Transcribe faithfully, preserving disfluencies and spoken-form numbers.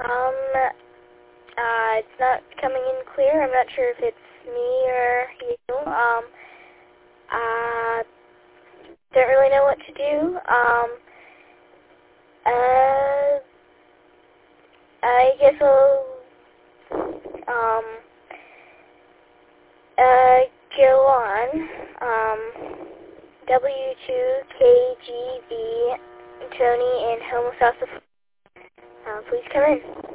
Um, uh, it's not coming in clear. I'm not sure if it's me or you. Um, uh, don't really know what to do. Um, uh, I guess I'll, um, uh, go on. Um, W two K G B, Tony in Homo South. Uh, please come in.